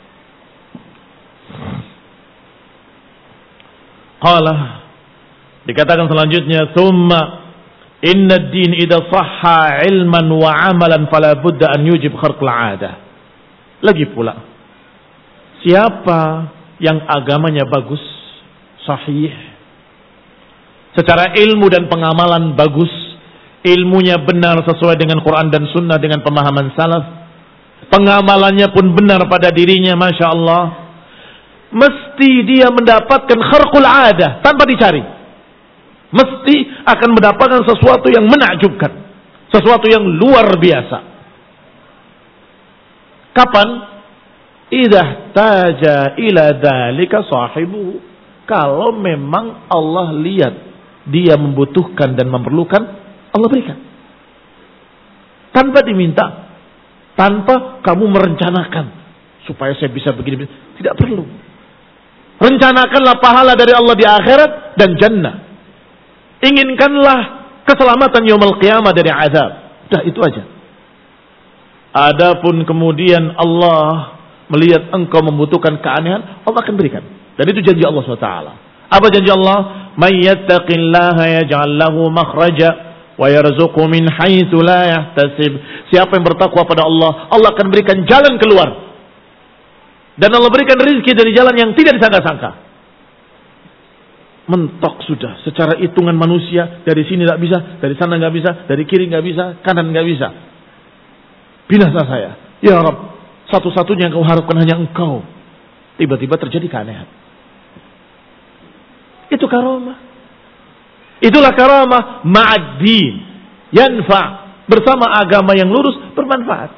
Qala, dikatakan selanjutnya, "Tsumma inna ad-din idza sahha 'ilman wa 'amalan fala budda an yujib kharqil 'adah." Lagi pula, siapa yang agamanya bagus, sahih, secara ilmu dan pengamalan bagus, ilmunya benar sesuai dengan Quran dan Sunnah dengan pemahaman salaf, pengamalannya pun benar pada dirinya, Masya Allah, mesti dia mendapatkan kharqul adah tanpa dicari. Mesti akan mendapatkan sesuatu yang menakjubkan, Sesuatu yang luar biasa. Kapan? Idza taja ila dzalika sahibuhu. Kalau memang Allah lihat dia membutuhkan dan memerlukan, Allah berikan. Tanpa diminta, tanpa kamu merencanakan supaya saya bisa begini, tidak perlu. Rencanakanlah pahala dari Allah di akhirat dan jannah. Inginkanlah keselamatan yaumul qiyamah dari azab. Dah itu aja. Adapun kemudian Allah melihat engkau membutuhkan keanehan, Allah akan berikan. Dan itu janji Allah subhanahu wa taala. Apa janji Allah? May yattaqillaha yaj'al lahu makhraja wa yarzuqhu min haitsu la yahtasib. Siapa yang bertakwa pada Allah, Allah akan berikan jalan keluar. Dan Allah berikan rezeki dari jalan yang tidak disangka-sangka. Mentok sudah secara hitungan manusia, dari sini tidak bisa, dari sana nggak bisa, dari kiri nggak bisa, kanan nggak bisa. Binasa saya. Ya Rabb, satu-satunya yang kau harapkan hanya engkau. Tiba-tiba terjadi keanehan. Itu karamah. Itulah karamah ma'ad-din. Yanfa' bersama agama yang lurus bermanfaat.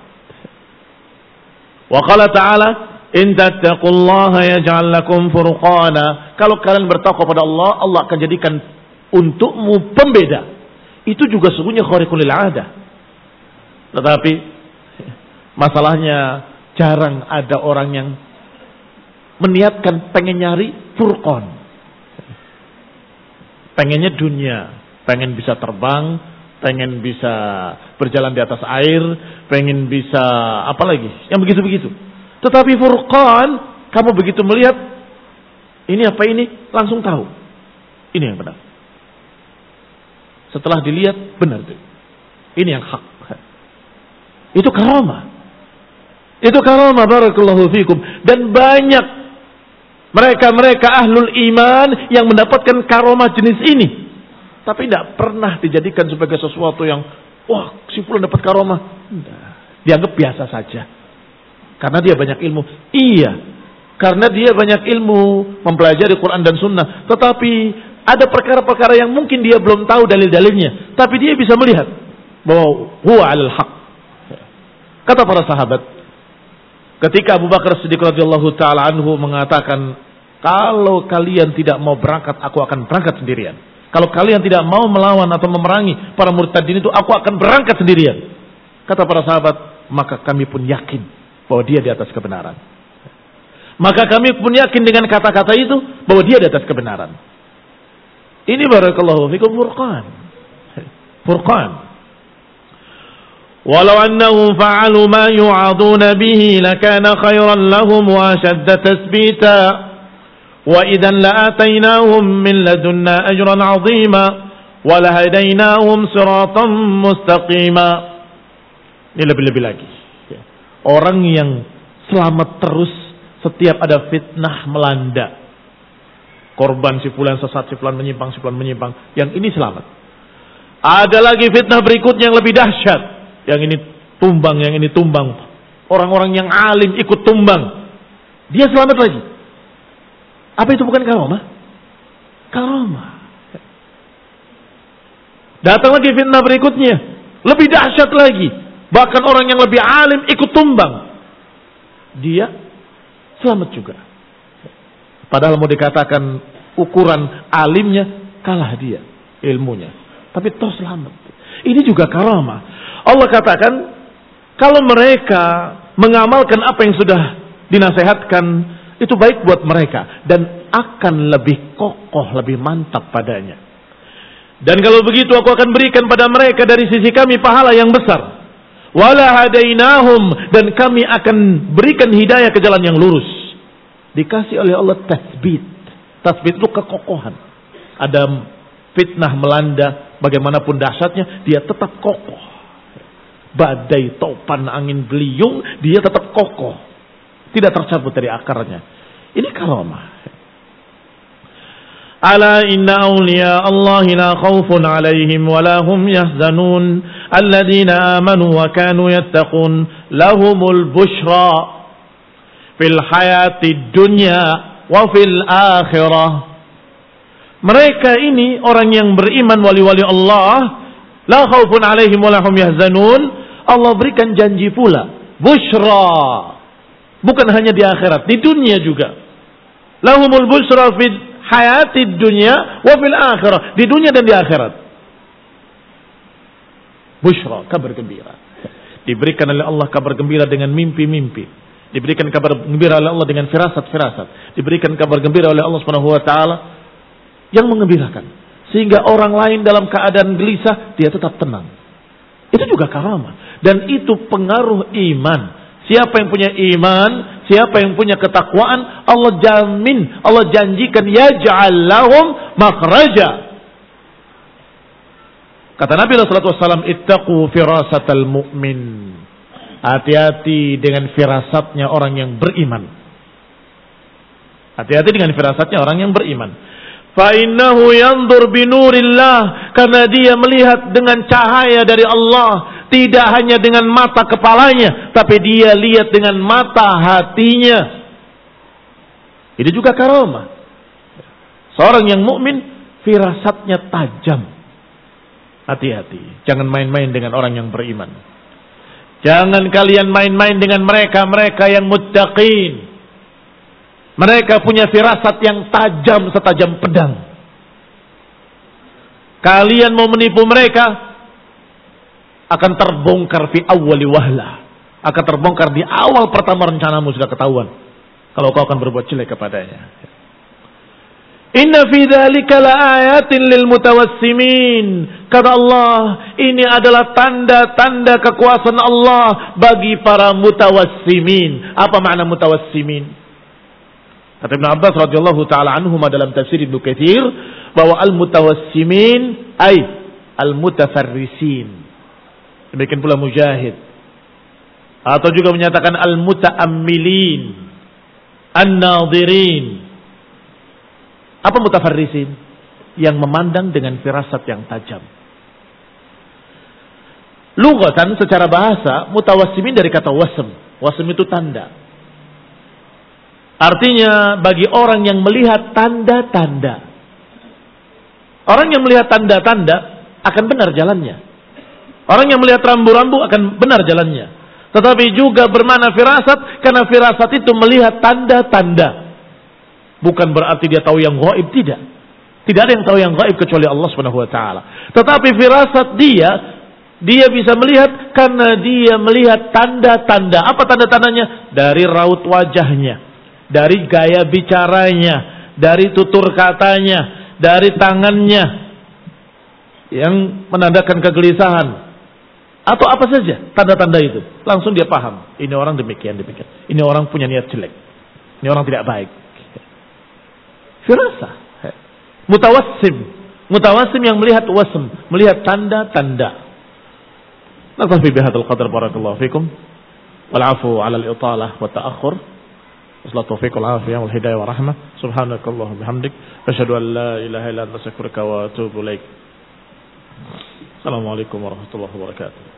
Wa qala ta'ala in tattaqullaha yaj'al lakum furqana. Kalau kalian bertakwa pada Allah, Allah akan jadikan untukmu pembeda. Itu juga sesungguhnya khariqul lil 'adah. Tetapi masalahnya jarang ada orang yang meniatkan pengen nyari furqan. Pengennya dunia, pengen bisa terbang, pengen bisa berjalan di atas air, pengen bisa apa lagi? Yang begitu-begitu. Tetapi furqan, kamu begitu melihat ini apa ini, langsung tahu. Ini yang benar. Setelah dilihat, benar itu. Ini yang hak. Itu karamah. Itu karamah, barakallahu fikum. Dan banyak mereka-mereka ahlul iman yang mendapatkan karamah jenis ini. Tapi tidak pernah dijadikan sebagai sesuatu yang, wah, si fulan dapat karamah. Tidak. Dianggap biasa saja. Karena dia banyak ilmu. Iya. Karena dia banyak ilmu, mempelajari Quran dan Sunnah. Tetapi ada perkara-perkara yang mungkin dia belum tahu dalil-dalilnya. Tapi dia bisa melihat bahwa huwa alal haq. Kata para sahabat, ketika Abu Bakar Siddiq radhiyallahu taala anhu mengatakan, kalau kalian tidak mau berangkat, aku akan berangkat sendirian. Kalau kalian tidak mau melawan atau memerangi para murtadin itu, aku akan berangkat sendirian. Kata para sahabat, maka kami pun yakin bahwa dia di atas kebenaran. Maka kami pun yakin dengan kata-kata itu bahwa dia di atas kebenaran. Ini barakallahu fikum furqan. Furqan. Walau annahum fa'alu ma yu'aduna bihi lakana khairan lahum wa ashadda tasbita wa idan la'atainahum min ladunna ajran 'azima wa lahadainahum siratan mustaqima. Ini lebih-lebih lagi. Orang yang selamat terus setiap ada fitnah melanda. Korban si fulan sesat, si fulan menyimpang, si fulan menyimpang. Yang ini selamat. Ada lagi fitnah berikutnya yang lebih dahsyat. Yang ini tumbang, yang ini tumbang. Orang-orang yang alim ikut tumbang. Dia selamat lagi. Apa itu bukan karamah? Karamah. Datang lagi fitnah berikutnya. Lebih dahsyat lagi. Bahkan orang yang lebih alim ikut tumbang. Dia selamat juga. Padahal mau dikatakan ukuran alimnya, kalah dia ilmunya. Tapi toh selamat. Ini juga karamah. Allah katakan, kalau mereka mengamalkan apa yang sudah dinasehatkan, itu baik buat mereka. Dan akan lebih kokoh, lebih mantap padanya. Dan kalau begitu aku akan berikan pada mereka dari sisi kami pahala yang besar. Wala hadainahum, dan kami akan berikan hidayah ke jalan yang lurus. Dikasih oleh Allah tasbit. Tasbit itu kekokohan. Ada fitnah melanda, bagaimanapun dahsyatnya, dia tetap kokoh. Badai, topan, angin beliung, dia tetap kokoh. Tidak tercabut dari akarnya. Ini karamah. Ala inna awliya Allahi la khawfun alaihim wa la hum yahzanun alladhina amanu wa kanu yattaqun lahumul bushra fil hayati dunya wa fil akhirah. Mereka ini orang yang beriman, wali-wali Allah, La khaufun alaihim wa lahum yahzanun. Allah berikan janji pula. Busyra. Bukan hanya di akhirat, di dunia juga. Lahumul busyra fid hayatid dunya wa fil akhirah. Di dunia dan di akhirat. Busyra, kabar gembira. Diberikan oleh Allah kabar gembira dengan mimpi-mimpi. Diberikan kabar gembira oleh Allah dengan firasat-firasat. Diberikan kabar gembira oleh Allah Subhanahu wa taala yang mengembirakan. Sehingga orang lain dalam keadaan gelisah, dia tetap tenang. Itu juga karamah. Dan itu pengaruh iman. Siapa yang punya iman, siapa yang punya ketakwaan, Allah jamin, Allah janjikan, yaj'al lahum makhraja. Kata Nabi sallallahu alaihi wasallam, ittaqu firasatal mu'min. Hati-hati dengan firasatnya orang yang beriman. Hati-hati dengan firasatnya orang yang beriman. فَإِنَّهُ يَنْظُرْ بِنُورِ اللَّهِ. Karena dia melihat dengan cahaya dari Allah. Tidak hanya dengan mata kepalanya, tapi dia lihat dengan mata hatinya. Ini juga karamah. Seorang yang mukmin firasatnya tajam. Hati-hati, jangan main-main dengan orang yang beriman. Jangan kalian main-main dengan mereka-mereka yang muttaqin. Mereka punya firasat yang tajam setajam pedang. Kalian mau menipu mereka, akan terbongkar fi awwali wahlah. Akan terbongkar di awal pertama rencanamu sudah ketahuan. Kalau kau akan berbuat jelek kepadanya. Inna fi dzalika laayatin lil mutawassimin. Kata Allah, ini adalah tanda-tanda kekuasaan Allah bagi para mutawassimin. Apa makna mutawassimin? Kata Ibn Abbas radhiyallahu taala anhuma dalam tafsir Ibnu Katsir bahwa al-mutawassimin ay al-mutafarrisin. Demikian pula Mujahid. Atau juga menyatakan al-mutaammilin, an-nadhirin. Apa mutafarrisin? Yang memandang dengan firasat yang tajam. Lughatan secara bahasa mutawassimin dari kata wasm. Wasm itu tanda. Artinya bagi orang yang melihat tanda-tanda. Orang yang melihat tanda-tanda akan benar jalannya. Orang yang melihat rambu-rambu akan benar jalannya. Tetapi juga bermakna firasat, karena firasat itu melihat tanda-tanda. Bukan berarti dia tahu yang gaib, tidak. Tidak ada yang tahu yang gaib kecuali Allah Subhanahu wa taala. Tetapi firasat dia, dia bisa melihat karena dia melihat tanda-tanda. Apa tanda-tandanya? Dari raut wajahnya, dari gaya bicaranya, dari tutur katanya, dari tangannya yang menandakan kegelisahan, atau apa saja tanda-tanda itu. Langsung dia paham, ini orang demikian, demikian. Ini orang punya niat jelek. Ini orang tidak baik. Firasah. Mutawassim. Mutawassim yang melihat wasm, melihat tanda-tanda. Naktafi bihadzal qadar, barakallahu fikum. Wal 'afwu 'ala al-italah wa ta'akhkhur. Wassalamu taufiq wal afiyah wal hidayah wa rahmah. Subhanakallah bihamdik, asyhadu an la ilaha illa anta astaghfiruka wa atubu ilaik. Assalamualaikum warahmatullahi wabarakatuh.